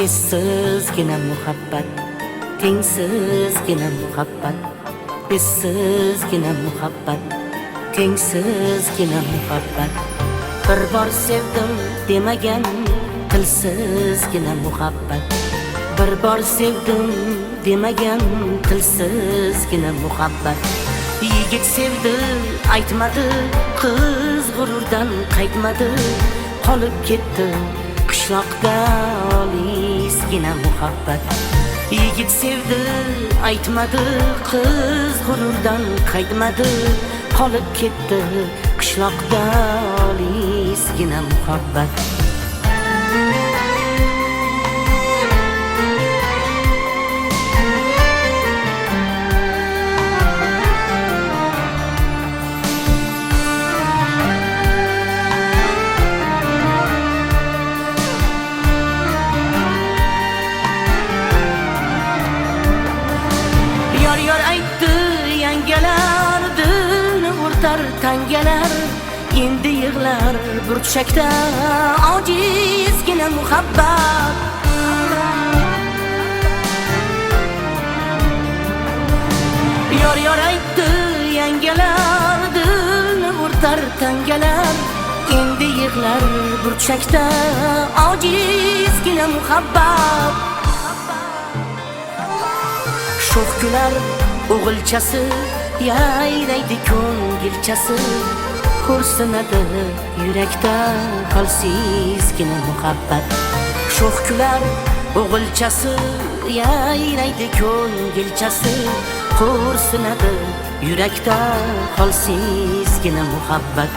Essizgina muhabbat, tengsizgina muhabbat, essizgina muhabbat, tengsizgina muhabbat. Bir bor sevdim demagan tilsizgina muhabbat, bir bor sevdim demagan tilsizgina muhabbat. Yigit sevdi aytmadi, qiz g'ururdan qaytmadi, qolib ketdi qishloqda olisgina muhabbat. Yigit sevdi aytmadi, qiz g'ururdan qaytmadi, qolib ketdi qishloqda olisgina muhabbat. Yor aytdi yangalar, dilni o'rtar tangalar, endi yig'lar burchakda ojizgina muhabbat. Yor aytdi yangalar, dilni o'rtar tangalar, endi yig'lar burchakda ojizgina muhabbat. Sho'x kular o'g'ilchasi, yayraydi ko'ngilchasi, ko'rsinadi yurakda holsizgina muhabbat. Sho'x kular o'g'ilchasi, yayraydi ko'ngilchasi, ko'rsinadi yurakda holsizgina muhabbat.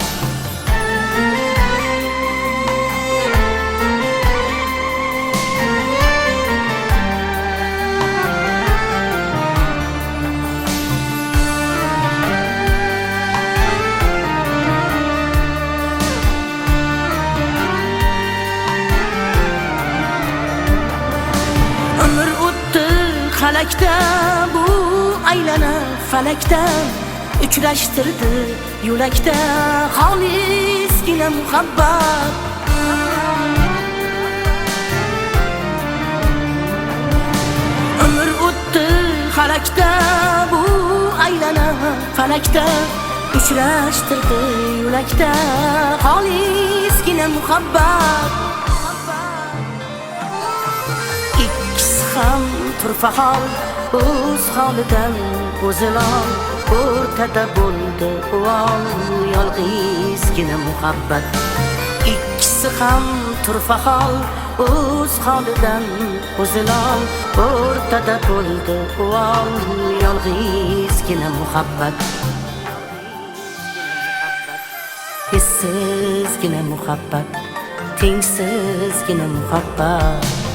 Falakda bu aylana falakda, uchrashtirdi yo'lakda xolisgina muhabbat. Umr o'tdi falakda bu aylana falakda, uchrashtirdi yo'lakda xolisgina muhabbat. Ikkisi ham turfahol, o'z holidan o'zilon, o'rtada bo'ldi yolg'izgina muhabbat. Ikkisi ham turfahol, o'z holidan o'zilon, o'rtada bo'ldi yolg'izgina muhabbat. Essizgina muhabbat, tengsizgina muhabbat.